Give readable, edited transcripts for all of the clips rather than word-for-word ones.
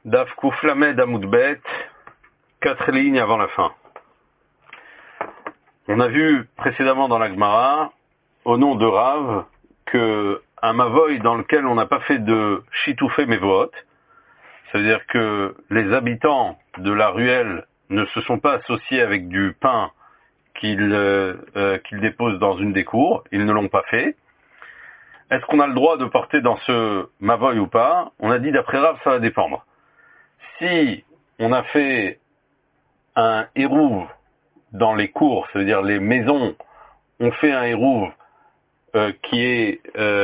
Daf Kuf Lamed Amud Bet, 4 lignes avant la fin. On a vu précédemment dans la Gemara, au nom de Rav, que un mavoy dans lequel on n'a pas fait de chitoufé mevoot, c'est-à-dire que les habitants de la ruelle ne se sont pas associés avec du pain qu'ils déposent dans une des cours, ils ne l'ont pas fait. Est-ce qu'on a le droit de porter dans ce mavoy ou pas? On a dit d'après Rav, ça va dépendre. Si on a fait un hérouv dans les cours, c'est-à-dire les maisons, on fait un hérouv qui est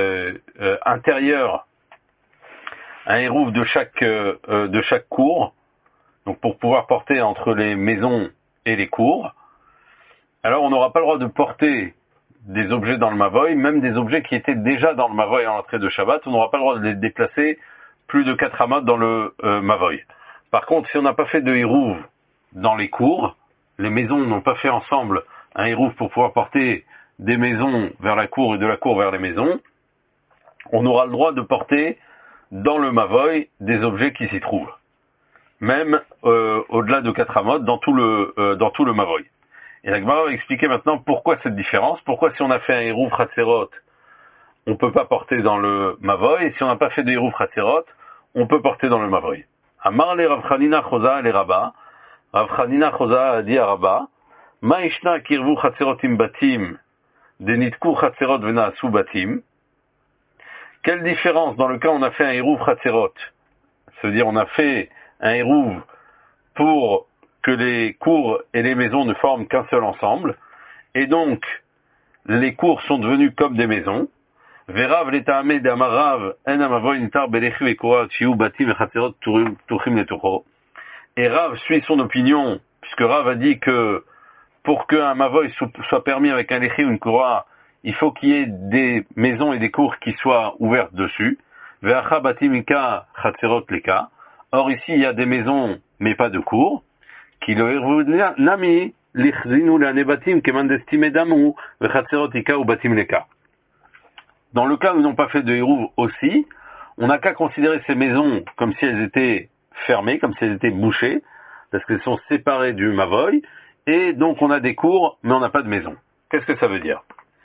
intérieur, un hérouv de chaque cour, donc pour pouvoir porter entre les maisons et les cours, alors on n'aura pas le droit de porter des objets dans le mavoy, même des objets qui étaient déjà dans le mavoy à l'entrée de Shabbat, on n'aura pas le droit de les déplacer plus de 4 amot dans le mavoy. Par contre, si on n'a pas fait de hérouv dans les cours, les maisons n'ont pas fait ensemble un hérouv pour pouvoir porter des maisons vers la cour et de la cour vers les maisons, on aura le droit de porter dans le mavoy des objets qui s'y trouvent. Même au-delà de 4 amot, dans tout le mavoy. Et la Gemara va expliquer maintenant pourquoi cette différence, pourquoi si on a fait un hérouv Hatserot, on peut pas porter dans le mavoy, et si on n'a pas fait de hérouv Hatserot, on peut porter dans le mavoy. Amar le Rav Chanina Choza le Rabba. Rav Chanina Choza a dit à Rabba, Ma ishna kirvu Hatzerotim batim, denitku Hatserot venaasu batim. Quelle différence dans le cas où on a fait un hérouv Hatserot? C'est-à-dire on a fait un hérouv pour que les cours et les maisons ne forment qu'un seul ensemble, et donc les cours sont devenus comme des maisons. Verav l'etaame d'amarav en amavoy nitar belechi vekora chiu batim vechatserot tuchim letucho. Et Rav suit son opinion, puisque Rav a dit que pour qu'un mavoy soit permis avec un lechi ou une kora, il faut qu'il y ait des maisons et des cours qui soient ouvertes dessus. Ve'acha batimika chatserot leka. Or ici il y a des maisons mais pas de cours. Qui le nami lichzinu lanebatim kemandestime damu vechatserot ika ou batim leka. Dans le cas où ils n'ont pas fait de hérouv aussi, on n'a qu'à considérer ces maisons comme si elles étaient fermées, comme si elles étaient bouchées, parce qu'elles sont séparées du mavoy, et donc on a des cours, mais on n'a pas de maison. Qu'est-ce que ça veut dire?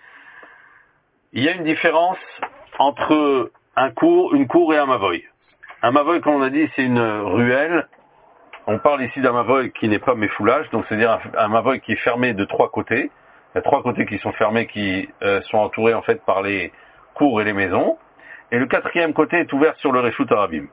Il y a une différence entre une cour et un mavoy. Un mavoy, comme on a dit, c'est une ruelle. On parle ici d'un mavoy qui n'est pas méfoulage, donc c'est-à-dire un mavoy qui est fermé de 3 côtés. Il y a 3 côtés qui sont fermés, qui sont entourés en fait par les cours et les maisons. Et le 4e côté est ouvert sur le Reshut Arabim.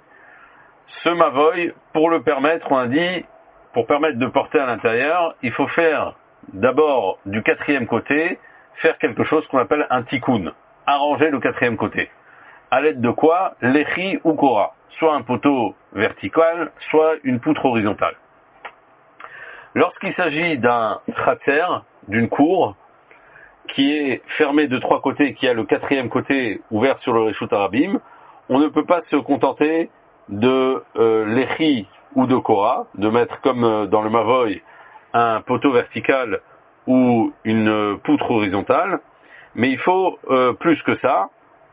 Ce mavoy, pour le permettre, on a dit, pour permettre de porter à l'intérieur, il faut faire d'abord du 4e côté, faire quelque chose qu'on appelle un tikkun, arranger le 4e côté. À l'aide de quoi? Lechi ou kora, soit un poteau vertical, soit une poutre horizontale. Lorsqu'il s'agit d'un khatser, d'une cour, qui est fermée de 3 côtés, qui a le 4e côté ouvert sur le Reshut Arabim, on ne peut pas se contenter de lechi ou de kora, de mettre comme dans le mavoy un poteau vertical ou une poutre horizontale, mais il faut plus que ça.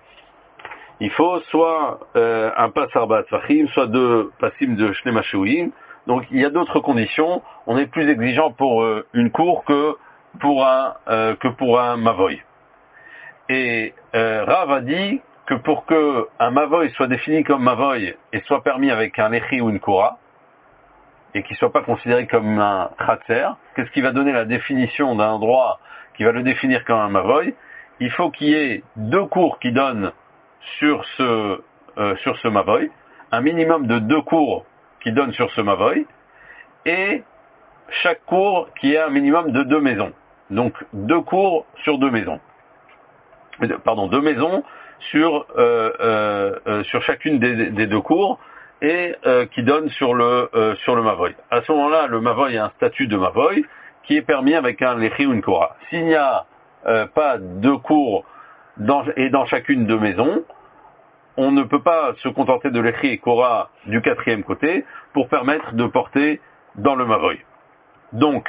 Il faut soit un pas arba tzvachim, soit 2 passim de shnei mashouim. Donc il y a d'autres conditions. On est plus exigeant pour une cour que pour un mavoy. Et Rav a dit que pour que un mavoy soit défini comme mavoy et soit permis avec un lechi ou une kora, et qu'il soit pas considéré comme un khatser, qu'est-ce qui va donner la définition d'un endroit qui va le définir comme un mavoy? Il faut qu'il y ait 2 cours qui donnent sur ce mavoy, un minimum de 2 cours qui donnent sur ce mavoy, et chaque cours qui ait un minimum de 2 maisons. Donc 2 cours sur 2 maisons. Pardon, 2 maisons sur chacune des 2 cours, et qui donnent sur le mavoy. À ce moment-là, le mavoy a un statut de mavoy qui est permis avec un lechi ou une kora. S'il n'y a pas 2 cours dans chacune de maisons, on ne peut pas se contenter de lechi et kora du 4e côté pour permettre de porter dans le mavoy. Donc,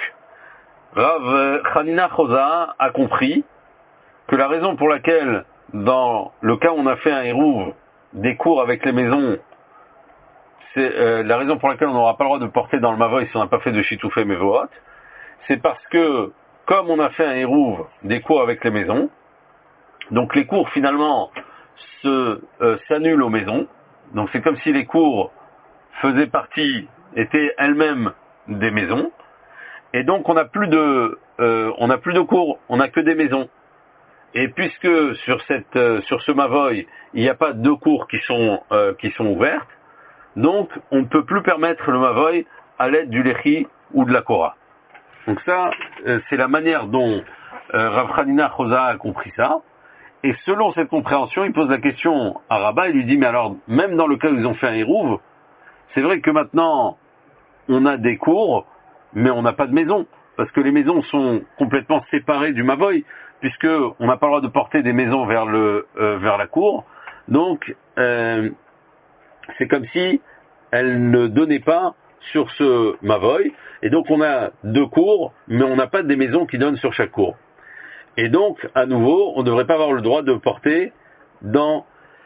Rav Chanina Choza a compris que la raison pour laquelle, dans le cas où on a fait un hérouv des cours avec les maisons, la raison pour laquelle on n'aura pas le droit de porter dans le Mavoy si on n'a pas fait de Shitoufé Mevohot, c'est parce que, comme on a fait un Hérouv des cours avec les maisons, donc les cours finalement s'annulent aux maisons. Donc c'est comme si les cours faisaient partie, étaient elles-mêmes des maisons. Et donc on n'a plus de cours, on n'a que des maisons. Et puisque sur ce Mavoy, il n'y a pas deux cours qui sont ouvertes, donc on ne peut plus permettre le Mavoy à l'aide du Lechi ou de la Korah. Donc ça, c'est la manière dont Rav Hanina Chosa a compris ça. Et selon cette compréhension, il pose la question à Rabat, il lui dit, mais alors, même dans le cas où ils ont fait un Hérouv, c'est vrai que maintenant, on a des cours, mais on n'a pas de maison. Parce que les maisons sont complètement séparées du Mavoy, puisque on n'a pas le droit de porter des maisons vers la cour. Donc, c'est comme si elles ne donnaient pas sur ce Mavoy. Et donc, on a deux cours, mais on n'a pas des maisons qui donnent sur chaque cour. Et donc, à nouveau, on ne devrait pas avoir le droit de porter on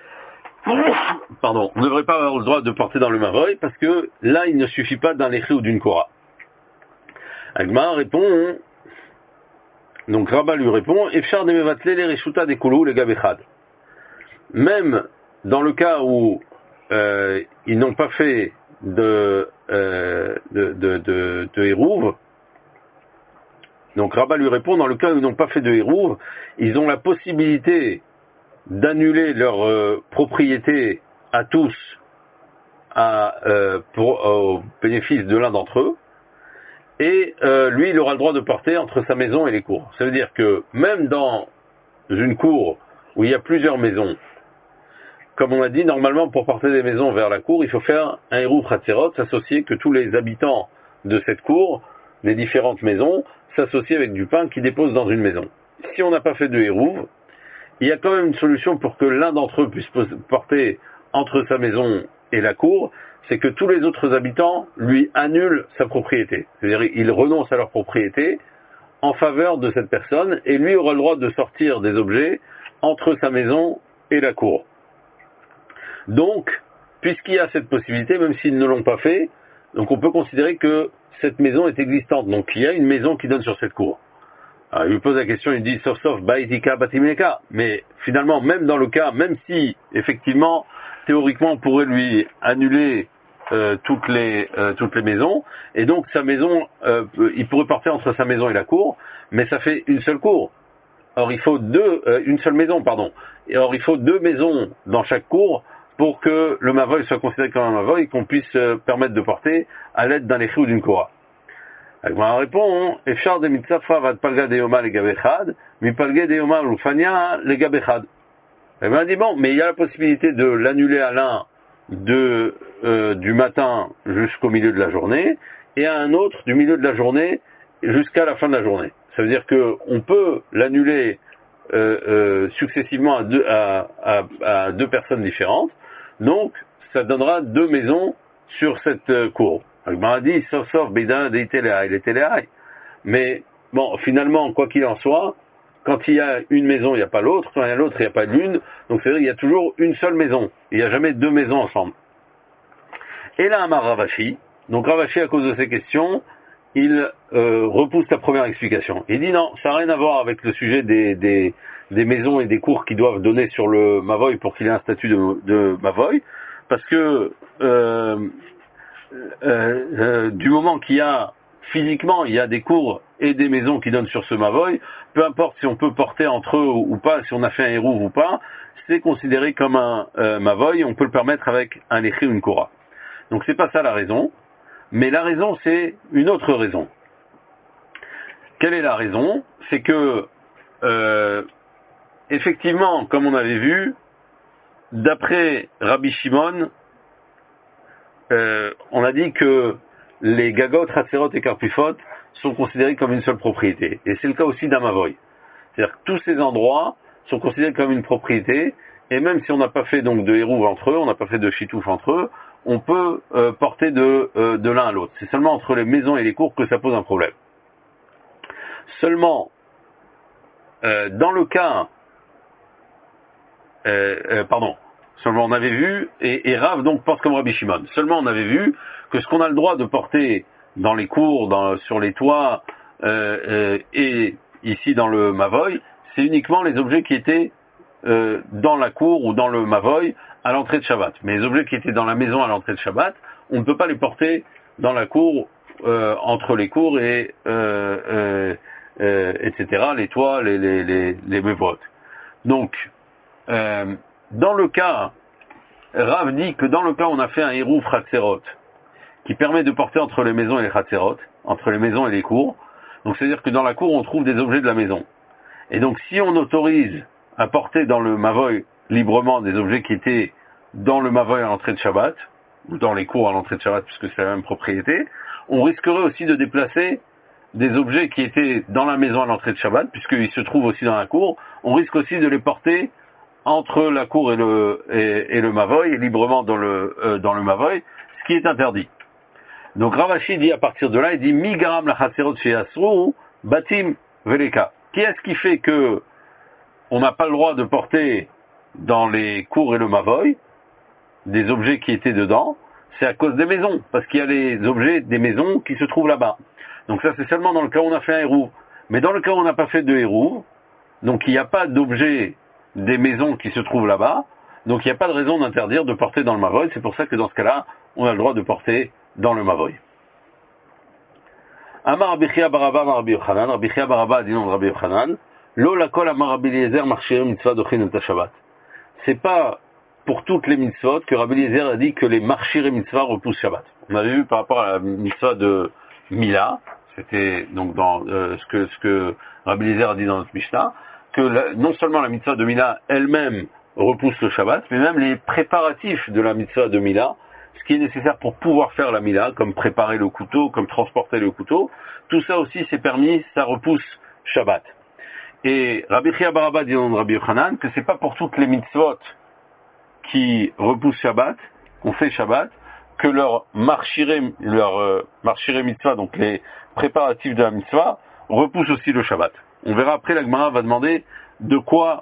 ne devrait pas avoir le droit de porter dans le Mavoy, parce que là, il ne suffit pas d'un Lechi ou d'une Korah. Agma répond, donc Rabat lui répond, Efchar de mevatle les reshuta des koulou les gabechad. Même dans le cas où ils n'ont pas fait de Hérouv, donc Rabat lui répond, dans le cas où ils n'ont pas fait de Hérouv, ils ont la possibilité d'annuler leur propriété à tous au bénéfice de l'un d'entre eux, et lui il aura le droit de porter entre sa maison et les cours. Ça veut dire que même dans une cour où il y a plusieurs maisons, comme on a dit, normalement pour porter des maisons vers la cour, il faut faire un Hérouv Hatzerot, s'associer que tous les habitants de cette cour, des différentes maisons, s'associent avec du pain qu'ils déposent dans une maison. Si on n'a pas fait de Hérouv, il y a quand même une solution pour que l'un d'entre eux puisse porter entre sa maison et la cour, c'est que tous les autres habitants lui annulent sa propriété. C'est-à-dire ils renoncent à leur propriété en faveur de cette personne, et lui aura le droit de sortir des objets entre sa maison et la cour. Donc, puisqu'il y a cette possibilité, même s'ils ne l'ont pas fait, donc on peut considérer que cette maison est existante. Donc il y a une maison qui donne sur cette cour. Alors, il lui pose la question, il dit sauf Baïtika Batimeka. Mais finalement, même dans le cas, même si effectivement, théoriquement, on pourrait lui annuler toutes les maisons, et donc sa maison, il pourrait porter entre sa maison et la cour, mais ça fait une seule cour. Or il faut une seule maison, pardon. Et or il faut deux maisons dans chaque cour pour que le Mavoy soit considéré comme un Mavoy et qu'on puisse permettre de porter à l'aide d'un Lechi ou d'une Korah. On répond, Efchar de mitzafa vad palga de yoma le gabechad, mi palga de yoma l'ufania le gabechad. Et bien, on dit, bon, mais il y a la possibilité de l'annuler à l'un du matin jusqu'au milieu de la journée, et à un autre du milieu de la journée jusqu'à la fin de la journée. Ça veut dire que on peut l'annuler successivement à deux personnes différentes. Donc, ça donnera deux maisons sur cette cour. Il m'a dit, sauf, Bédin, il était là. Mais, bon, finalement, quoi qu'il en soit, quand il y a une maison, il n'y a pas l'autre. Quand il y a l'autre, il n'y a pas l'une. Donc, c'est-à-dire qu'il y a toujours une seule maison. Il n'y a jamais deux maisons ensemble. Et là, Amar Ravashi. Donc, Ravashi, à cause de ces questions, il repousse la première explication. Il dit non, ça n'a rien à voir avec le sujet des maisons et des cours qui doivent donner sur le Mavoy pour qu'il ait un statut de Mavoy. Parce que, du moment qu'il y a physiquement, il y a des cours et des maisons qui donnent sur ce Mavoy, peu importe si on peut porter entre eux ou pas, si on a fait un Hérouv ou pas, c'est considéré comme un Mavoy, on peut le permettre avec un Lechi ou une Korah. Donc c'est pas ça la raison, mais la raison c'est une autre raison. Quelle est la raison? C'est que, effectivement, comme on avait vu, d'après Rabbi Shimon, on a dit que les gagot, Hatzerot et Karpifot sont considérés comme une seule propriété. Et c'est le cas aussi d'un Mavoy. C'est-à-dire que tous ces endroits sont considérés comme une propriété, et même si on n'a pas fait donc de Hérouv entre eux, on n'a pas fait de Chitouf entre eux, on peut porter de l'un à l'autre. C'est seulement entre les maisons et les cours que ça pose un problème. Seulement, dans le cas... Seulement on avait vu, et Rav donc pense comme Rabbi Shimon. Seulement on avait vu que ce qu'on a le droit de porter dans les cours, sur les toits, et ici dans le Mavoy, c'est uniquement les objets qui étaient dans la cour ou dans le Mavoy à l'entrée de Shabbat. Mais les objets qui étaient dans la maison à l'entrée de Shabbat, on ne peut pas les porter dans la cour, entre les cours et etc., les toits, les mévotes. Donc, dans le cas, Rav dit que dans le cas où on a fait un hérouf Hatserot, qui permet de porter entre les maisons et les Hatserot, entre les maisons et les cours, donc c'est-à-dire que dans la cour on trouve des objets de la maison. Et donc si on autorise à porter dans le Mavoy librement des objets qui étaient dans le Mavoy à l'entrée de Shabbat, ou dans les cours à l'entrée de Shabbat puisque c'est la même propriété, on risquerait aussi de déplacer des objets qui étaient dans la maison à l'entrée de Shabbat, puisqu'ils se trouvent aussi dans la cour, on risque aussi de les porter entre la cour et le Mavoy, et librement dans le Mavoy, ce qui est interdit. Donc Ravashi dit à partir de là, il dit Migaram la Hatserot Sheyasru Batim Veleka. Qu'est-ce qui fait que on n'a pas le droit de porter dans les cours et le Mavoy des objets qui étaient dedans? C'est à cause des maisons, parce qu'il y a les objets des maisons qui se trouvent là-bas. Donc ça c'est seulement dans le cas où on a fait un hérouv. Mais dans le cas où on n'a pas fait de hérouv, donc il n'y a pas d'objets des maisons qui se trouvent là-bas, donc il n'y a pas de raison d'interdire de porter dans le Mavoy. C'est pour ça que dans ce cas-là, on a le droit de porter dans le Mavoy. Amar Rabbi Chia Baraba Amar Rabbi Yochanan, Rabbi Chia Baraba a dit non Rabbi Yochanan, Lo lakol Amar Rabbi Eliezer marchirim mitzvah dochin et Shabbat. C'est pas pour toutes les mitzvot que Rabbi Eliezer a dit que les marchirim mitzvah repoussent Shabbat. On avait vu par rapport à la mitzvah de Mila, c'était donc dans ce que Rabbi Eliezer a dit dans notre Mishnah, que non seulement la mitzvah de Mila elle-même repousse le Shabbat, mais même les préparatifs de la mitzvah de Mila, ce qui est nécessaire pour pouvoir faire la Mila, comme préparer le couteau, comme transporter le couteau, tout ça aussi c'est permis, ça repousse Shabbat. Et Rabbi Chia Baraba dit dans Rabbi Yochanan que c'est pas pour toutes les mitzvot qui repoussent Shabbat, qu'on fait Shabbat, que leur marchiré mitzvah, donc les préparatifs de la mitzvah, repoussent aussi le Shabbat. On verra après, la Gemara va demander de quoi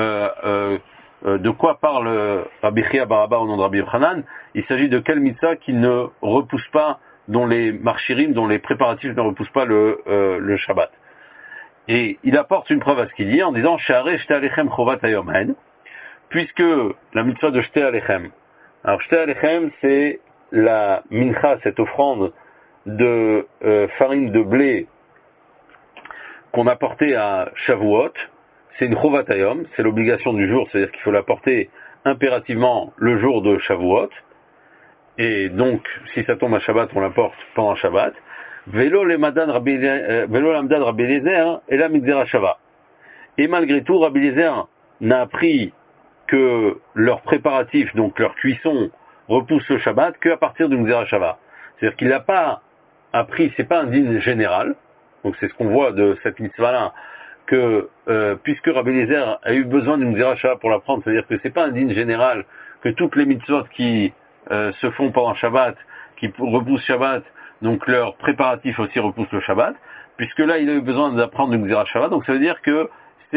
parle Rabbi Chia Baraba au nom de Rabbi Yochanan. Il s'agit de quelle mitzvah qui ne repousse pas, dont les marchirim, dont les préparatifs ne repoussent pas le Shabbat. Et il apporte une preuve à ce qu'il dit en disant She'arei Shte Alechem Chovat Hayom Hen, puisque la mitzvah de Shte Alechem. Alors Shte Alechem, c'est la mincha, cette offrande de farine de blé qu'on a portée à Shavuot. C'est une Chovat Hayom, c'est l'obligation du jour, c'est-à-dire qu'il faut la porter impérativement le jour de Shavuot. Et donc, si ça tombe à Shabbat, on la porte pendant Shabbat. Velo lamdad Rabbi Eliezer et la Migzera Shava. Et malgré tout, Rabbi Eliezer n'a appris que leur préparatif, donc leur cuisson, repousse le Shabbat qu'à partir du Migzera Shava. C'est-à-dire qu'il n'a pas appris, c'est pas un din général, donc c'est ce qu'on voit de cette mitzvah-là, que puisque Rabbi Eliezer a eu besoin d'une Migzera Shava pour l'apprendre, c'est-à-dire que c'est pas un din général que toutes les mitzvot qui se font pendant Shabbat, qui repoussent Shabbat, donc leur préparatif aussi repousse le Shabbat, puisque là il a eu besoin d'apprendre une Gzera Shabbat, donc ça veut dire que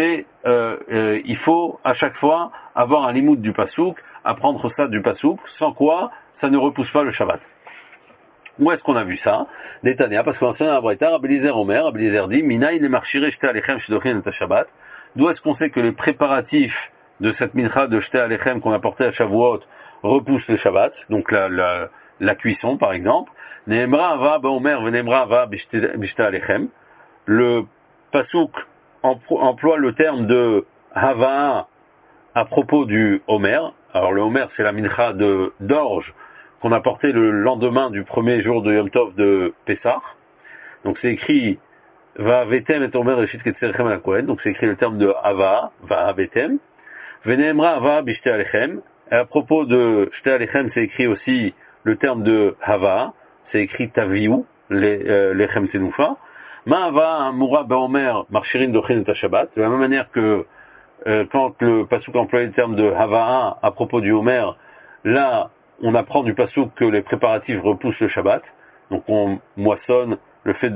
il faut à chaque fois avoir un limoud du Pasouk, apprendre ça du Pasouk, sans quoi ça ne repousse pas le Shabbat. Où est-ce qu'on a vu ça? D'Etania, parce qu'on a un Braïta, Rabbi Eliezer Omer, Rabbi Eliezer dit, Mina il est marchiré Shte Alechem Shedochin et Shabbat. D'où est-ce qu'on sait que les préparatifs de cette mincha de Shte Alechem qu'on a porté à Shavuot repoussent le Shabbat, donc la cuisson par exemple? Neemra ava ba'omer venemra ava bishte alechem. Le pasouk emploie le terme de hava à propos du homer. Alors le homer c'est la mincha d'orge qu'on a porté le lendemain du premier jour de Yom Tov de Pessah. Donc c'est écrit va vetem et omer reshit ketzerchem ala kohen. Donc c'est écrit le terme de hava va vetem. Venemra ava bishte alechem. Et à propos de shte alechem c'est écrit aussi le terme de hava. C'est écrit Taviou, l'Echem Tenoufa. Ma'ava Moura Baomer Marchirin Dochin et Shabbat. De la même manière que quand le Passouk emploie le terme de Hava'a à propos du Homer, là on apprend du Passouk que les préparatifs repoussent le Shabbat. Donc on moissonne, le fait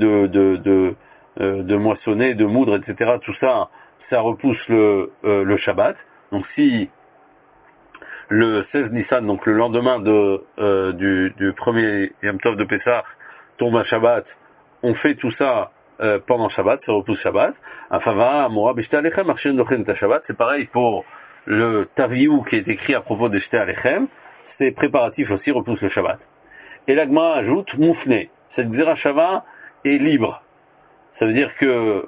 de moissonner, de moudre, etc. Tout ça, ça repousse le Shabbat. Donc si le 16 Nissan, donc le lendemain du premier Yom Tov de Pessah, tombe un Shabbat, on fait tout ça pendant Shabbat, ça repousse Shabbat. Afava, Amora, Bishte Alechem, Arshir Dochen ta Shabbat, c'est pareil pour le Taviou qui est écrit à propos de Shte Alechem, c'est préparatif aussi, repousse le Shabbat. Et l'Agma ajoute Moufne, cette Xera Shava est libre. Ça veut dire que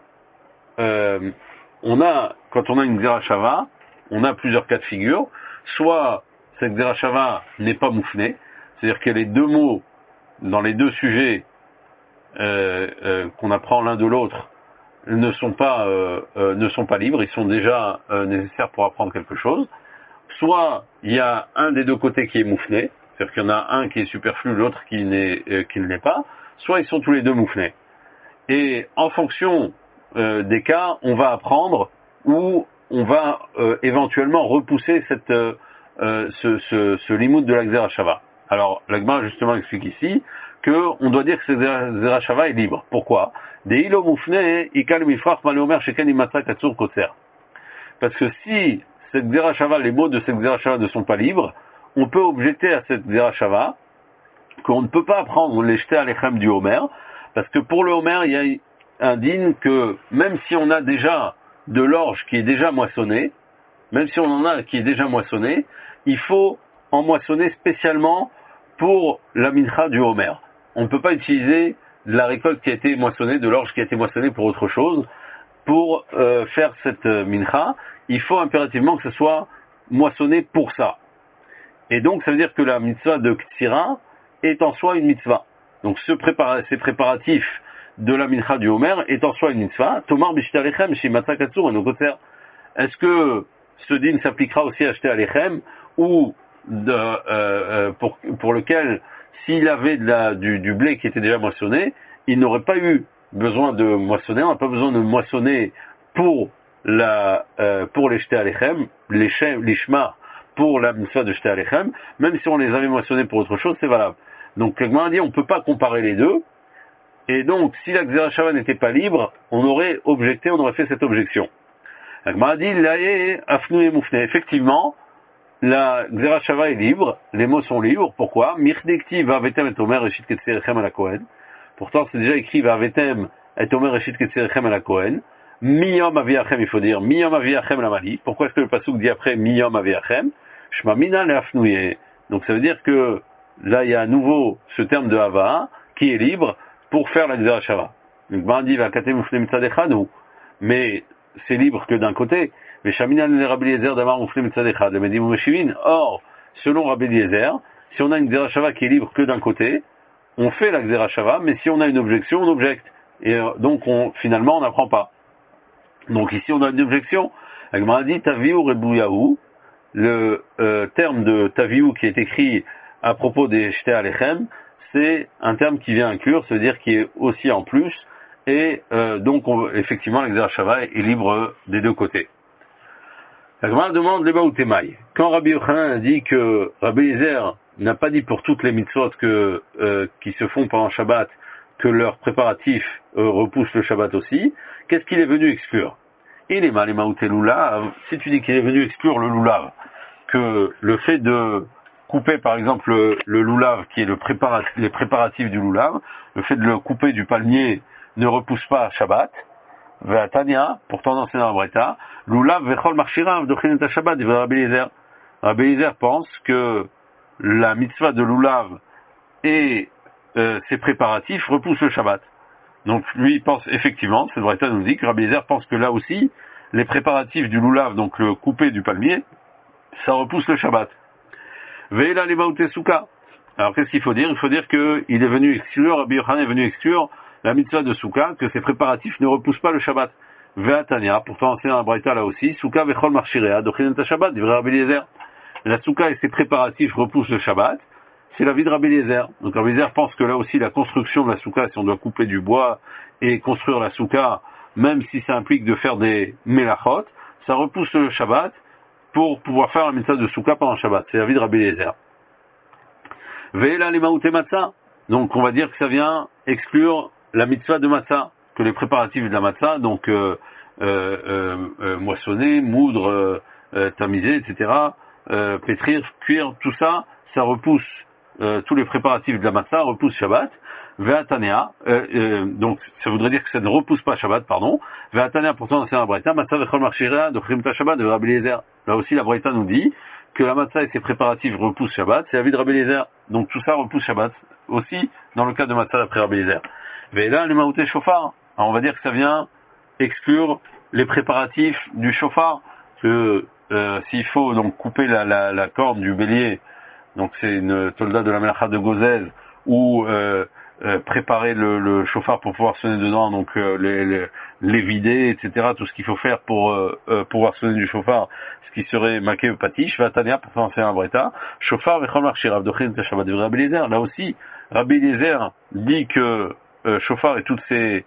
quand on a une Xera Shava, on a plusieurs cas de figure. Soit cette Xera Shava n'est pas Moufne, c'est-à-dire que les deux mots dans les deux sujets qu'on apprend l'un de l'autre ne sont pas libres, ils sont déjà nécessaires pour apprendre quelque chose. Soit il y a un des deux côtés qui est moufné, c'est-à-dire qu'il y en a un qui est superflu, l'autre qui ne l'est pas, soit ils sont tous les deux moufnés. Et en fonction des cas, on va apprendre ou on va éventuellement repousser ce limoud de la Xera Shava. Alors, l'Agma justement explique ici qu'on doit dire que cette Xera Shava est libre. Pourquoi? Parce que si cette Xera Shava, les mots de cette Xera Shava ne sont pas libres, on peut objecter à cette Xera Shava qu'on ne peut pas apprendre les Shte Alechem du Homer, parce que pour le Homer, il y a un din que même si on a déjà de l'orge qui est déjà moissonné, même si on en a qui est déjà moissonné, il faut en moissonner spécialement pour la mincha du Homer. On ne peut pas utiliser de la récolte qui a été moissonnée, de l'orge qui a été moissonnée pour autre chose. Pour faire cette mincha, il faut impérativement que ce soit moissonné pour ça. Et donc ça veut dire que la mitzvah de Ktsira est en soi une mitzvah. Donc ces préparatifs de la mincha du Homer est en soi une mitzvah. Tomar b'shte alechem shimatza katsur enokotzer. Est-ce que ce din s'appliquera aussi à shte alechem ou pour lequel s'il avait du blé qui était déjà moissonné, il n'aurait pas eu besoin de moissonner, on n'a pas besoin de moissonner pour les shte alechem, les shma pour la mitzvah de shte alechem, même si on les avait moissonnés pour autre chose, c'est valable. Donc, l'Agma a dit, on ne peut pas comparer les deux, et donc, si la Xera Shava n'était pas libre, on aurait fait cette objection. L'Agma a dit, lae afnu et moufne. Effectivement, la Xera Shava est libre, les mots sont libres, pourquoi? Mirdekti va'avetem et omer reshit ketzerechem ala Kohen. Pourtant, c'est déjà écrit va'avetem et omer reshit ketzerechem ala Kohen. Miyom aviachem, il faut dire, miyom aviachem la mali. Pourquoi est-ce que le pasuk dit après miyom aviachem? Shmamina le afnouye. Donc ça veut dire que là, il y a à nouveau ce terme de hava qui est libre pour faire la Xera Shava. Donc, Bandi va katem ufne mitzadechanu. Mais c'est libre que d'un côté. Mais Shaminan le Rabbi Eliezer d'Amar ufne mitzadechad. Le Medim Meshivin. Or, selon Rabbi Eliezer, si on a une Xera Shava qui est libre que d'un côté, on fait la Xera Shava, mais si on a une objection, on objecte. Et donc, finalement, on n'apprend pas. Donc ici, on a une objection. Agma dit Taviou Rebouyahu, le terme de Taviou qui est écrit à propos des Shte Alechem, c'est un terme qui vient inclure, ça veut dire qui est aussi en plus, et donc effectivement, la Xera Shava est libre des deux côtés. Agma demande les Baoutémaï. Quand Rabbi Yochanan a dit que Rabbi Eliezer n'a pas dit pour toutes les mitzvot qui se font pendant Shabbat que leur préparatif repousse le Shabbat aussi, qu'est-ce qu'il est venu exclure? Il est mal émaouté loulav. Si tu dis qu'il est venu exclure le loulav, que le fait de couper par exemple le loulav, qui est les préparatifs du loulav, le fait de le couper du palmier ne repousse pas Shabbat, Tania, pourtant dans la Breta, loulav vechol marshirav dochinet à Shabbat, dit Rabbi Eliezer. Rabbi Eliezer pense que la mitzvah de loulav et ses préparatifs repoussent le Shabbat. Donc lui il pense effectivement, cette Braïta nous dit que Rabbi Eliezer pense que là aussi, les préparatifs du loulav, donc le coupé du palmier, ça repousse le Shabbat. Ve'ela levaute souka. Alors qu'est-ce qu'il faut dire? Il faut dire qu'il est venu exclure, Rabbi Yochanan est venu exclure la mitzvah de souka, que ces préparatifs ne repoussent pas le Shabbat. Ve'atania, pourtant c'est dans la Braïta là aussi, souka vechol marchirea, dochinet Shabbat, dit Rabbi Eliezer. La souka et ses préparatifs repoussent le Shabbat. C'est l'avis de Rabbi Eliezer. Donc Rabbi Eliezer pense que là aussi la construction de la souka, si on doit couper du bois et construire la souka, même si ça implique de faire des melachot, ça repousse le Shabbat pour pouvoir faire la mitzvah de souka pendant le Shabbat. C'est l'avis de Rabbi Eliezer. Ve'ela lemaouté matzah. Donc on va dire que ça vient exclure la mitzvah de matzah, que les préparatifs de la matzah, donc moissonner, moudre, tamiser, etc., pétrir, cuire, tout ça, ça repousse, tous les préparatifs de la matzah repoussent Shabbat. Ve'atanea, donc ça voudrait dire que ça ne repousse pas Shabbat, pardon. Ve'atanea, pourtant c'est un braïta, matzah vechol marchira de chrimta Shabbat de Rabbi Eliezer. Là aussi la braïta nous dit que la matzah et ses préparatifs repoussent Shabbat, c'est l'avis de Rabbi Eliezer. Donc tout ça repousse Shabbat, aussi dans le cas de matzah d'après Rabbi Eliezer. Ve'ela le maouté shofar, alors on va dire que ça vient exclure les préparatifs du shofar, que s'il faut donc couper la corne du bélier, donc c'est une tolda de la melacha de Gozez, ou préparer le chauffard pour pouvoir sonner dedans, donc les vider, etc. Tout ce qu'il faut faire pour pouvoir sonner du chauffard, ce qui serait maqué ou patish, vatania, pour faire un breta, chauffard, vechol marchi, Rav Dochin, Shabbat de Rabbi Eliezer. Là aussi, Rabbi Eliezer dit que chauffard et tous ces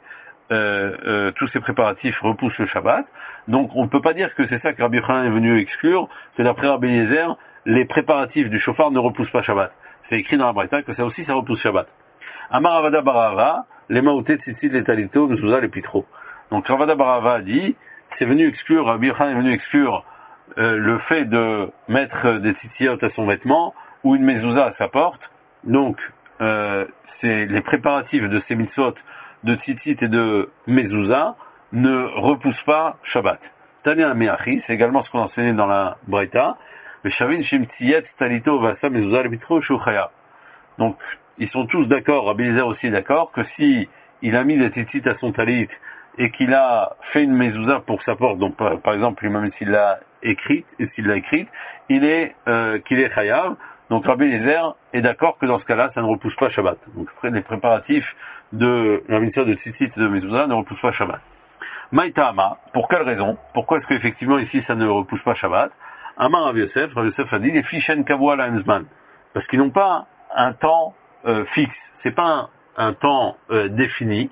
préparatifs repoussent le Shabbat. Donc on ne peut pas dire que c'est ça que Rabbi Yochanan est venu exclure, que d'après Rabbi Eliezer, les préparatifs du chauffard ne repoussent pas Shabbat. C'est écrit dans la Braïta que ça aussi, ça repousse Shabbat. Amar Ravada Barava, les maoutés tzitzit, les talito, mezouza, les pitro. Donc Ravada Barava a dit, c'est venu exclure, Rabbi Yochanan est venu exclure le fait de mettre des tzitzit à son vêtement ou une mezouza à sa porte. Donc c'est les préparatifs de ces mitzvot de tzitzit et de mezouza ne repoussent pas Shabbat. Tania Meachi, c'est également ce qu'on enseignait dans la Braïta. Le Shavin Shim Tziyet Talito Vasa Mezouza le Pitro Shuchaya. Donc ils sont tous d'accord, Rabbi Eliezer aussi est d'accord, que si il a mis des tzitzit à son talit et qu'il a fait une mezouza pour sa porte, donc par exemple lui-même s'il l'a écrite, il est qu'il est chayav. Donc Rabbi Eliezer est d'accord que dans ce cas-là, ça ne repousse pas Shabbat. Donc après les préparatifs de la mitzvah de tzitzit et de mezouza ne repoussent pas Shabbat. Maïtama, pour quelle raison? Pourquoi est-ce qu'effectivement ici ça ne repousse pas Shabbat? Amar Rav Yosef a dit les fichen kavua la hemzman, parce qu'ils n'ont pas un temps fixe, c'est pas un temps défini,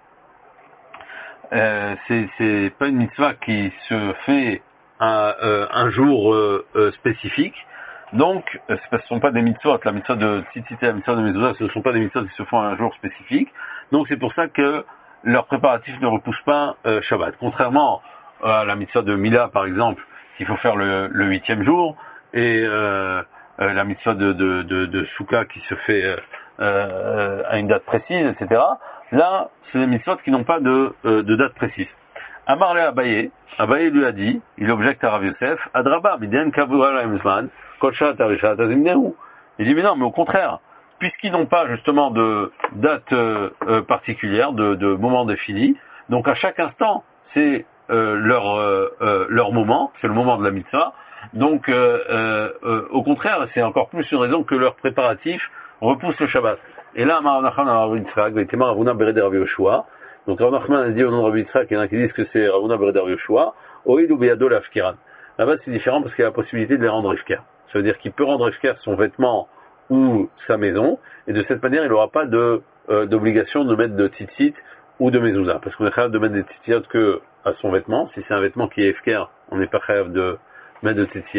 c'est pas une mitzvah qui se fait un jour spécifique. Donc c'est parce que ce ne sont pas des mitzvot, la mitzvah de tzitzit et la mitzvah de mezouza, ce ne sont pas des mitzvot qui se font un jour spécifique. Donc c'est pour ça que leurs préparatifs ne repoussent pas Shabbat. Contrairement à la mitzvah de Mila par exemple, qu'il faut faire le 8e jour, et la mitzvah de Souka qui se fait à une date précise, etc. Là, c'est des mitzvot qui n'ont pas de date précise. Amarle Abaye lui a dit, il objecte à Rav Yosef, Adraba, Midyan Kavua la Hemzman, Kolshat Arishat Azimnehu. Il dit, mais non, mais au contraire, puisqu'ils n'ont pas justement de date particulière, de moment défini, donc à chaque instant, c'est leur moment, c'est le moment de la mitzvah. Donc au contraire, c'est encore plus une raison que leurs préparatifs repoussent le Shabbat. Et là, Rav Nachman a Rav Yitzchak, Veitemar Ravuna Bered Rav Yoshua. Donc Rav Nachman a dit au nom de Rav Yitzchak, il y en a qui disent que c'est Ravuna Bered Rav Yoshua, Oïd ou Beyado l'Afkiran. Là-bas, c'est différent parce qu'il y a la possibilité de les rendre ifker. Ça veut dire qu'il peut rendre ifker son vêtement ou sa maison, et de cette manière, il n'aura pas d'obligation de mettre de tzitzit ou de mezouza, parce qu'on est capable de mettre des tzitzit que à son vêtement. Si c'est un vêtement qui est ifker, on n'est pas capable de mettre de tzitzit.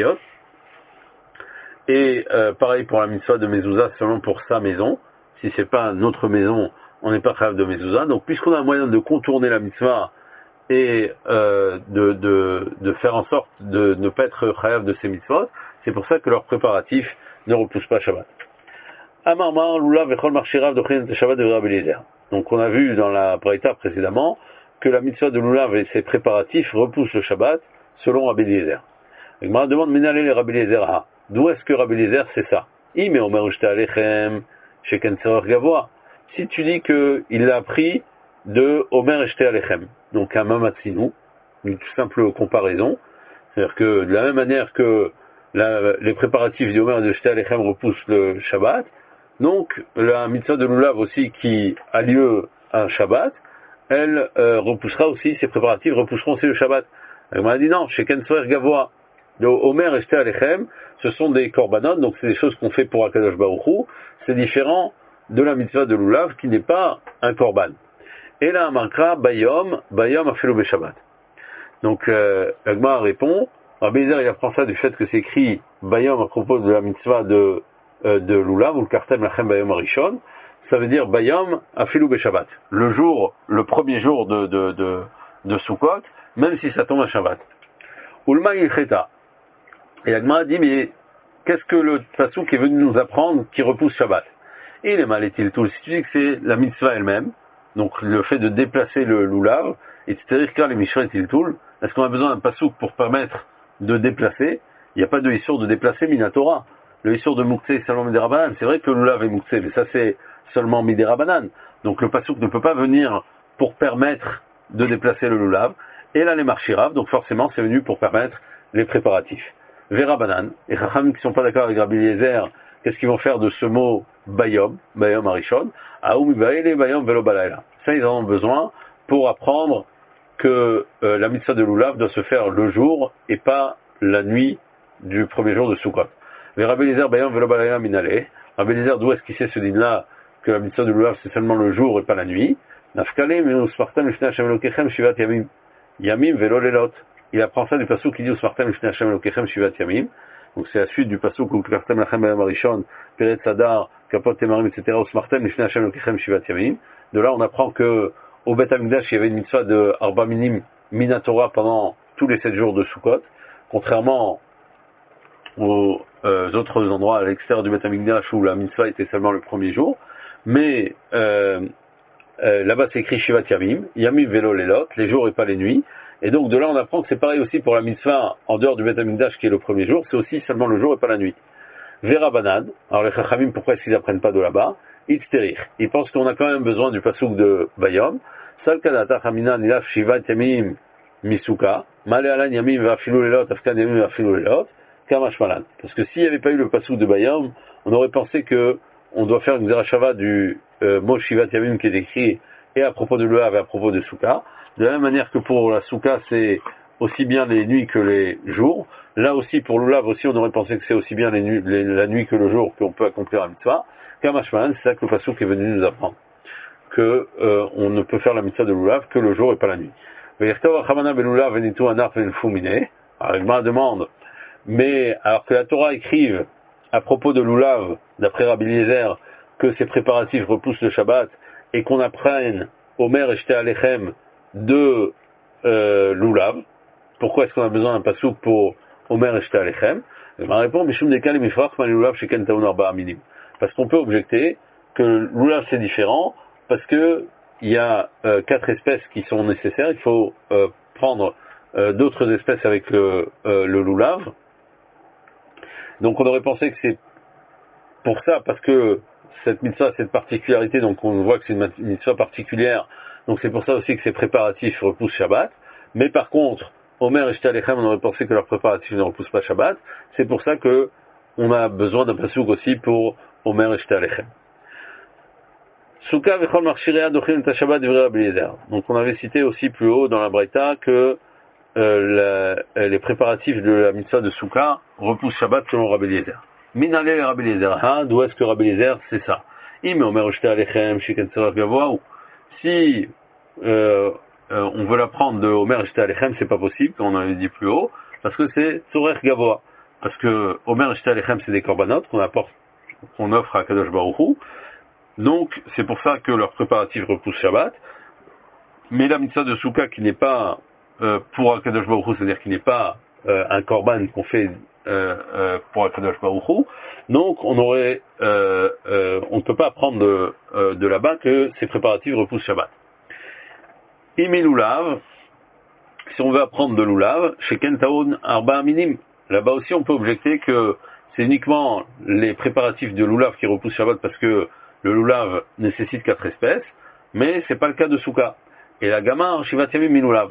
Et pareil pour la mitzvah de mezouza, seulement pour sa maison. Si c'est pas notre maison, on n'est pas capable de mezouza. Donc puisqu'on a un moyen de contourner la mitzvah et de faire en sorte de ne pas être chayav de ces mitzvot, c'est pour ça que leurs préparatifs ne repoussent pas Shabbat. Amarmar lulav vechol marchirav dochin et Shabbat de Rabbi Eliezer. Donc on a vu dans la braïta précédemment que la mitzvah de lulav et ses préparatifs repoussent le Shabbat selon Rabbi Eliezer. La Gemara demande minale le Rabbi Eliezer ha. D'où est-ce que Rabbi Eliezer c'est ça? I me omer ushta alechem sheken tzerer gavoa. Si tu dis que il l'a appris de Omer Eshte Alechem, donc un Mamatsinu, une toute simple comparaison, c'est-à-dire que de la même manière que les préparatifs du Omer Eshte Alechem repoussent le Shabbat, donc la mitzvah de Lulav aussi qui a lieu un Shabbat, elle repoussera aussi, ses préparatifs repousseront aussi le Shabbat. Elle m'a dit non, chez Kensoer Gavoa, le Omer Eshte Alechem, ce sont des korbanot, donc c'est des choses qu'on fait pour Akadosh Baruch Hu, c'est différent de la mitzvah de Lulav qui n'est pas un korban. Et là, Mankra, Bayom Afelo Beshabbat. Donc, Agma répond, Rabbi Eliezer, il apprend ça du fait que c'est écrit Bayom à propos de la mitzvah de Lulav, ou le Kartem Lachem Bayom Arishon. Ça veut dire Bayom Afelo Beshabbat. Le premier jour de Sukkot, même si ça tombe à Shabbat. Ulma Ilcheta. Et Agma dit, mais qu'est-ce que le passouk est venu nous apprendre qui repousse Shabbat? Et il est mal est-il tout. Si tu dis que c'est la mitzvah elle-même, donc le fait de déplacer le loulav, et c'est-à-dire que les mishra est-il tout, est-ce qu'on a besoin d'un passouk pour permettre de déplacer? Il n'y a pas de issur de déplacer minatora. Le issur de Mouktsé est seulement midérabanan. C'est vrai que le loulav est Mouktsé, mais ça c'est seulement midérabanan. Donc le passouk ne peut pas venir pour permettre de déplacer le loulav. Et là les marchirav, donc forcément c'est venu pour permettre les préparatifs. Vérabanan, et Chacham qui sont pas d'accord avec Rabbi Eliezer, qu'est-ce qu'ils vont faire de ce mot bayom arishon, aoum baile bayom velo balayla. Ça ils en ont besoin pour apprendre que la mitzvah de lulav doit se faire le jour et pas la nuit du premier jour de Sukkot. Mais Rabbi Eliezer bayom velo balayla minale. Rabbi Eliezer, d'où est-ce qu'il sait ce din-là que la mitzvah de lulav c'est seulement le jour et pas la nuit? Nafkale minus spartam lifnei Hashem Elokechem shivat yamim yamim velo lelot. Il apprend ça du passouk qui dit Usmartem lifnei Hashem Elokechem shivat yamim. Donc c'est la suite du passouk où Kartem lachem bayom arishon, peret sadar, kapot temarim, etc. Usmartem lifnei Hashem Elokechem shivat yamim. De là on apprend que au Beth Amikdash il y avait une mitzvah de arba minim minatora pendant tous les 7 jours de Sukkot, contrairement aux autres endroits à l'extérieur du Beth Amikdash où la mitzvah était seulement le premier jour. Mais là-bas c'est écrit shivat yamim, yamim velo lelot, les jours et pas les nuits. Et donc de là on apprend que c'est pareil aussi pour la mitzvah en dehors du Beth Amikdash qui est le premier jour, c'est aussi seulement le jour et pas la nuit. Vera Banad, alors les Chachamim pourquoi est-ce qu'ils apprennent pas de là-bas? Itzterich, ils pensent qu'on a quand même besoin du passouk de Bayom. Sal kadata chamina nilaf shivat yamim misuka, male alan yamim va'afilu lelot, afkan yamim va'afilu lelot, kamash malan. Parce que s'il n'y avait pas eu le passouk de Bayom, on aurait pensé que on doit faire une zerachava du mot shivat yamim qui est écrit et à propos de l'Uav et à propos de Souka. De la même manière que pour la Souka, c'est aussi bien les nuits que les jours. Là aussi, pour l'Ulav aussi, on aurait pensé que c'est aussi bien la nuit que le jour qu'on peut accomplir la mitzvah. Kamashman, c'est ça que le passouk est venu nous apprendre. Que on ne peut faire la mitzvah de l'Ulav que le jour et pas la nuit. Alors, il me demande, mais alors que la Torah écrive à propos de l'Ulav, d'après Rabbi Eliezer, que ces préparatifs repoussent le Shabbat, et qu'on apprenne Omer et Shte Alechem de l'Ulav. Pourquoi est-ce qu'on a besoin d'un passouk pour Omer et Shte Alechem? Ma réponse, Mishum Dekal Mifrach Man l'Ulav Sheken Taun Arba Minim. Parce qu'on peut objecter que l'Ulav c'est différent, parce que il y a 4 espèces qui sont nécessaires. Il faut prendre d'autres espèces avec le Lulav. Donc on aurait pensé que c'est pour ça, parce que cette mitzvah a cette particularité, donc on voit que c'est une mitzvah particulière, donc c'est pour ça aussi que ces préparatifs repoussent Shabbat. Mais par contre, Omer et Shte Alechem, on aurait pensé que leurs préparatifs ne repoussent pas Shabbat. C'est pour ça que on a besoin d'un passouk aussi pour Omer et Shte Alechem. Souka vechol marchirea dochin ta Shabbat divrei Rabbi Eliezer. Donc on avait cité aussi plus haut dans la Braïta que les préparatifs de la mitzvah de Souka repoussent Shabbat selon Rabbi Eliezer. Minale Rabbi Eliezer, d'où est-ce que Rabbi Eliezer c'est ça? Im Omer Shte Alechem shiken tzorach gavoa. Si on veut l'apprendre de Omer Shte Alechem, c'est pas possible, comme on avait dit plus haut, parce que c'est tzorach gavoa. Parce que Omer Shte Alechem c'est des korbanot qu'on offre à Kadosh Baruch Hu. Donc c'est pour ça que leur préparatif repousse Shabbat. Mais la mitzvah de Souka qui n'est pas pour Akadosh Baruch Hu, c'est-à-dire qui n'est pas un korban qu'on fait pour Akadosh Baruch Hu, donc on ne peut pas apprendre de là-bas que ces préparatifs repoussent Shabbat. Imi Lulav, si on veut apprendre de Lulav, chez Kentaon Arba Minim, là-bas aussi on peut objecter que c'est uniquement les préparatifs de Lulav qui repoussent Shabbat parce que le Lulav nécessite 4 espèces, mais c'est pas le cas de Souka. Et la Gamar Shivat Yamim Min Lulav.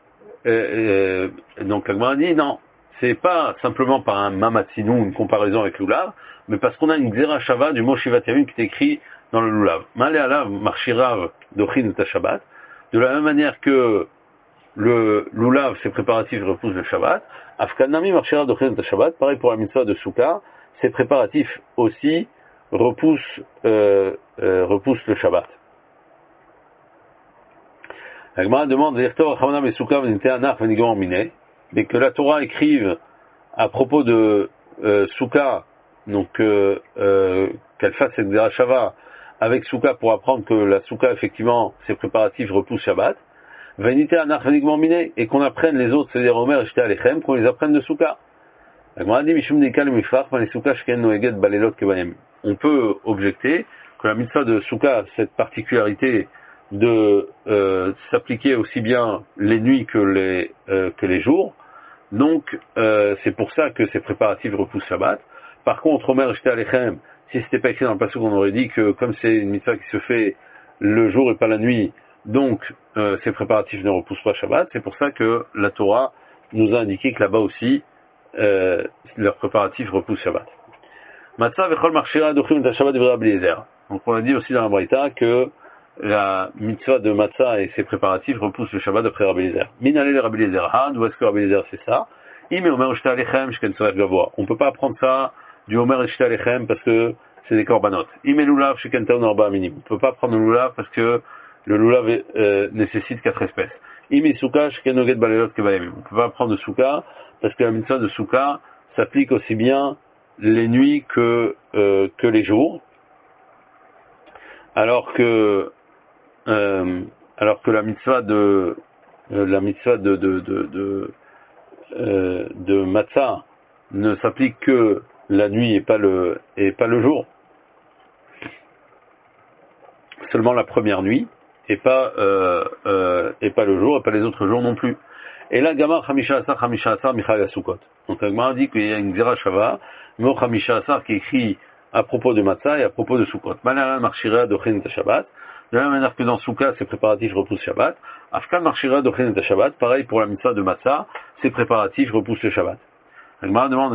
Donc la Gemara dit non, c'est pas simplement par un mamatsinou, une comparaison avec Lulav, mais parce qu'on a une Xera Shava du mot Shivat Yamim qui est écrit dans le Lulav. Malé alav marchirav dochin ta Shabbat. De la même manière que le Lulav, ses préparatifs repoussent le Shabbat, Afkanami marchirav dochin ta Shabbat, pareil pour la mitzvah de Souka, ses préparatifs aussi repoussent le Shabbat. La Gemara demande mais que la Torah écrive à propos de Souka, donc qu'elle fasse cette Shava avec Souka pour apprendre que la Souka effectivement ses préparatifs repoussent Shabbat, et qu'on apprenne les autres, c'est-à-dire Omer et Shte Alechem, qu'on les apprenne de Souka. On peut objecter que la mitzvah de Souka a cette particularité de s'appliquer aussi bien les nuits que les jours. Donc c'est pour ça que ces préparatifs repoussent Shabbat. Par contre, Omer Shte Alechem, si c'était pas écrit dans le passage, on aurait dit que comme c'est une mitzvah qui se fait le jour et pas la nuit, donc ces préparatifs ne repoussent pas Shabbat. C'est pour ça que la Torah nous a indiqué que là-bas aussi leurs préparatifs repoussent Shabbat. Matzah vechol marchira dochim et Shabbat devrait Rabbi Eliezer. Donc on a dit aussi dans la Braïta que la mitzvah de Matzah et ses préparatifs repoussent le Shabbat d'après Rabbi Eliezer. Minale le Rabbi Eliezer ha, d'où est-ce que Rabbi Eliezer c'est ça? Ime Omer Shte Alechem shken tzorech gavoa. On peut pas apprendre ça du Omer Shte Alechem parce que c'est des korbanot. Ime lulav shken taon arba minim. On peut pas prendre le lulav parce que le lulav nécessite 4 espèces. Ime souka shken noged balelot kebayim. On peut pas prendre de souka parce que la mitzvah de souka s'applique aussi bien les nuits que les jours. Alors que la mitzvah de Matzah ne s'applique que la nuit et pas le jour. Seulement la première nuit et pas le jour et pas les autres jours non plus. Et là, Gamar Chamisha Asar Michal Sukot. Donc Gamar dit qu'il y a une Zera Shava, Mo Chamisha Asar qui est écrit à propos de Matzah et à propos de Sukkot. Malala Marchira Dochin et Shabbat. De la même manière que dans Souka, ces préparatifs repoussent Shabbat. Afkan Marchira Dochin et Shabbat. Pareil pour la mitzvah de Matzah, ces préparatifs repoussent le Shabbat. Gamar demande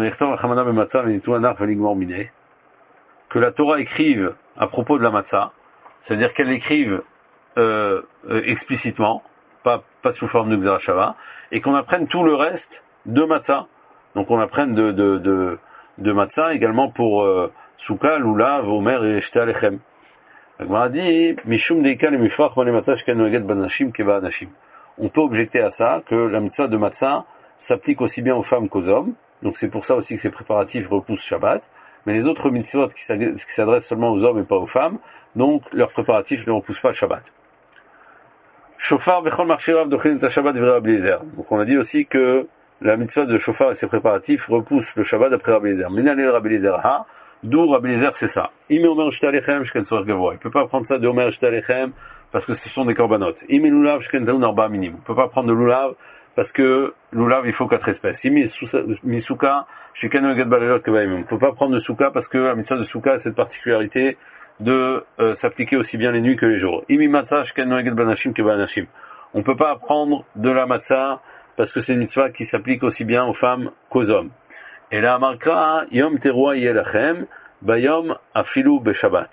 que la Torah écrive à propos de la Matzah, c'est-à-dire qu'elle écrive explicitement, pas sous forme de Xera Shava, et qu'on apprenne tout le reste de Matzah. Donc on apprenne de Matzah également pour Souka, Lulav, Omer et Shte Alechem. On dit, Mishum Deika le Mifrach Mane Matzah Shken Noeged Banashim Keba Anashim. On peut objecter à ça que la mitzvah de Matzah s'applique aussi bien aux femmes qu'aux hommes. Donc c'est pour ça aussi que ces préparatifs repoussent Shabbat. Mais les autres mitzvot qui s'adressent seulement aux hommes et pas aux femmes, donc leurs préparatifs ne repoussent pas le Shabbat. Shofar Bechol Marchirav Dochin et Shabbat devrait Rabbi Eliezer. Donc on a dit aussi que la mitzvah de Shofar et ses préparatifs repoussent le Shabbat d'après Rabbi Eliezer. Minale Rabbi Eliezer ha, d'où Rabbi Eliezer c'est ça. Ime Omer Shte Alechem shken tzorech gavoa. Il peut pas prendre ça de Omer Shte Alechem parce que ce sont des korbanot. Ime lulav shken taon arba minim. On peut pas prendre de lulav parce que lulav il faut 4 espèces. Ime misuka shken noged balelot kebayim. On peut pas prendre de souka parce que la mitzvah de souka a cette particularité de s'appliquer aussi bien les nuits que les jours. Ime matzah shken noged banashim kebanashim. On peut pas apprendre de la matzah parce que c'est une mitzvah qui s'applique aussi bien aux femmes qu'aux hommes. Et là, marquera Yom Teruah Yelachem, Bayom Afilu Beshabbat.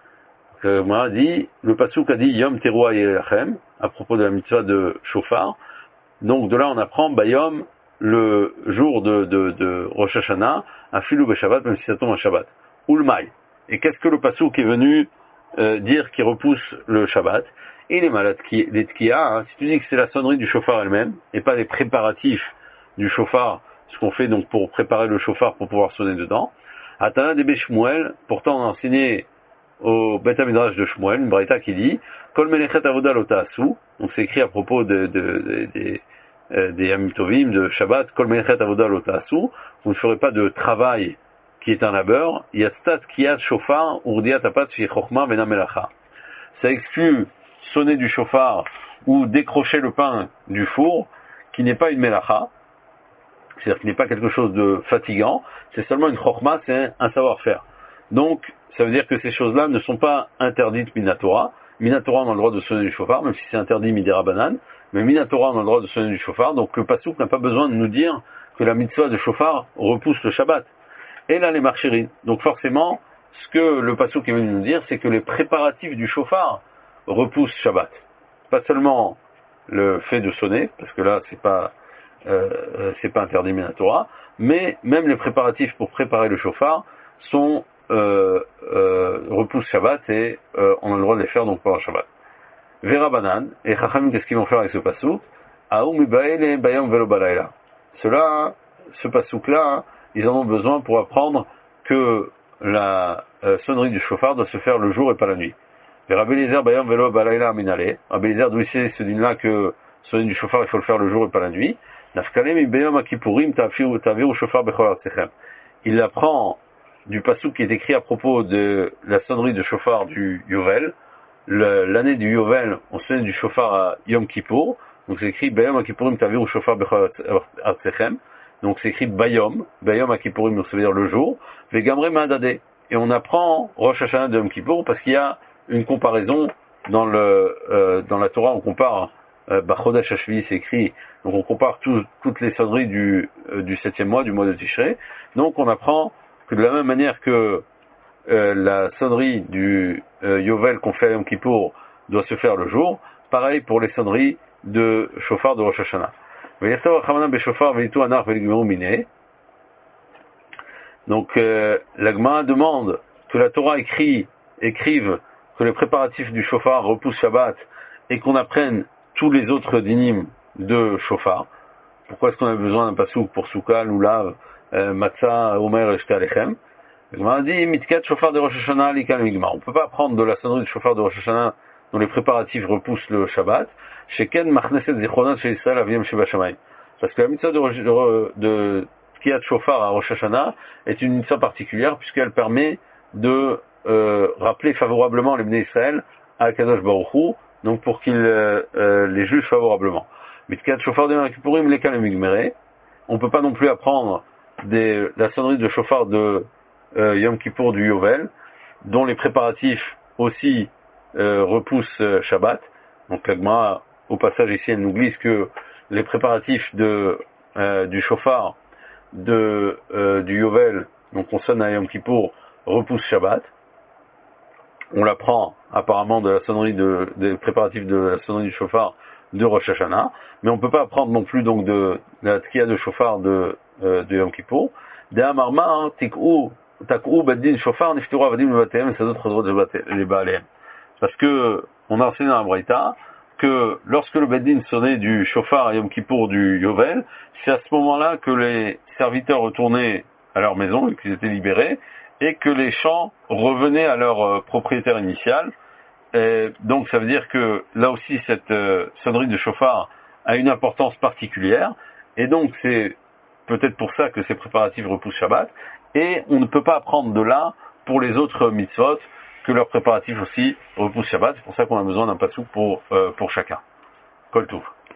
Moi dit, le pasuk a dit Yom Teruah Yelachem, à propos de la mitzvah de Shofar. Donc de là, on apprend Bayom, le jour de Rosh Hashanah, Afilu Beshabbat, même si ça tombe à Shabbat. Ulmai. Et qu'est-ce que le pasuk est venu dire qui repousse le Shabbat? Et les malades les tkiya, si tu dis que c'est la sonnerie du Shofar elle-même, et pas les préparatifs du Shofar, ce qu'on fait donc pour préparer le Shofar pour pouvoir sonner dedans. Atana de Shmuel, pourtant on a enseigné au Beth Midrash de Shmuel, une braïta qui dit Kol melechet avoda lo ta'asu, donc c'est écrit à propos des Yamim Tovim, de Shabbat, Kol melechet avoda lo ta'asu, vous ne ferez pas de travail qui est un labeur, Yatstat kiyat shofar urdiat apat fi chokhma vena melacha. Ça exclut sonner du shofar ou décrocher le pain du four, qui n'est pas une melacha, c'est-à-dire qu'il n'est pas quelque chose de fatigant, c'est seulement une chokhma, c'est un savoir-faire. Donc, ça veut dire que ces choses-là ne sont pas interdites minatora. Minatora, on a le droit de sonner du shofar, même si c'est interdit midera banane, mais minatora, on a le droit de sonner du shofar, donc le pasuk n'a pas besoin de nous dire que la mitzvah de shofar repousse le Shabbat. Et là, les marchérines. Donc forcément, ce que le pasuk est venu nous dire, c'est que les préparatifs du shofar repoussent Shabbat. Pas seulement le fait de sonner, parce que là, c'est pas interdit minatora, mais même les préparatifs pour préparer le shofar sont repoussent Shabbat et on a le droit de les faire donc pendant Shabbat. Vera banan et Chachamim, qu'est-ce qu'ils vont faire avec ce pasuk? Aoum baele bayom velo balayla. Ce pasuk là, ils en ont besoin pour apprendre que la sonnerie du shofar doit se faire le jour et pas la nuit. Rabbi Eliezer bayom velo balayla minale. Rabbi Eliezer d'où il sait ce din là que sonner du shofar il faut le faire le jour et pas la nuit. Il apprend du passouk qui est écrit à propos de la sonnerie de shofar du Yovel. L'année du Yovel, on sonnait du shofar à Yom Kippour. Donc c'est écrit Bayom Kippourim Taviru Shofar Bechol Artsechem. Donc c'est écrit Bayom Kippourim, ça veut dire le jour. Vegamre Madade. Et on apprend Rosh Hashanah de Yom Kippour parce qu'il y a une comparaison dans la Torah, on compare Bachodesh Hashvi, c'est écrit. Donc on compare toutes les sonneries du 7e mois, du mois de Tishrei. Donc on apprend que de la même manière que la sonnerie du Yovel qu'on fait à Yom Kippour doit se faire le jour, pareil pour les sonneries de Shofar de Rosh Hashanah. Donc la Gemara demande que la Torah écrive que les préparatifs du Shofar repoussent Shabbat et qu'on apprenne tous les autres dinim de Shofar. Pourquoi est-ce qu'on a besoin d'un pasouk pour Souka, Lulav, Matzah, Omer et Shte Alechem? La Gemara dit Mitkat Shofar de Rosh Hashanah likal migma. On ne peut pas apprendre de la sonnerie du Shofar de Rosh Hashanah dont les préparatifs repoussent le Shabbat. Sheken Machneset Zichronat chez Israël Aviem Sheba Shamayim. Parce que la mitzvah de Tkiyat Shofar à Rosh Hashanah est une mitzvah particulière puisqu'elle permet de rappeler favorablement les Bnei Israël à Kadosh Baruch Hu, donc pour qu'il les juge favorablement. Mitkat Shofar de Yom Kippourim lekal migmere. On ne peut pas non plus apprendre la sonnerie de Shofar de Yom Kippour du Yovel, dont les préparatifs aussi repoussent Shabbat. Donc la Gemara, au passage ici, elle nous glisse que les préparatifs du Shofar du Yovel, donc on sonne à Yom Kippour, repoussent Shabbat. On l'apprend apparemment de la sonnerie des préparatifs de la sonnerie du Shofar de Rosh Hashanah, mais on ne peut pas apprendre non plus donc de la Tkiya de Shofar de Yom Kippour. De Amarma, Tak'u Beddin Shofar Niftiru Avadim Levatehem et Sadot Chazrot les Baalehem. Parce que on a enseigné dans la Braïta que lorsque le Beddin sonnait du Shofar à Yom Kippour du Yovel, c'est à ce moment-là que les serviteurs retournaient à leur maison et qu'ils étaient libérés et que les champs revenaient à leur propriétaire initial. Et donc ça veut dire que là aussi cette sonnerie de Shofar a une importance particulière et donc c'est peut-être pour ça que ces préparatifs repoussent Shabbat, et on ne peut pas apprendre de là pour les autres mitzvot que leurs préparatifs aussi repoussent Shabbat. C'est pour ça qu'on a besoin d'un pasouk pour chacun. Kol Touv.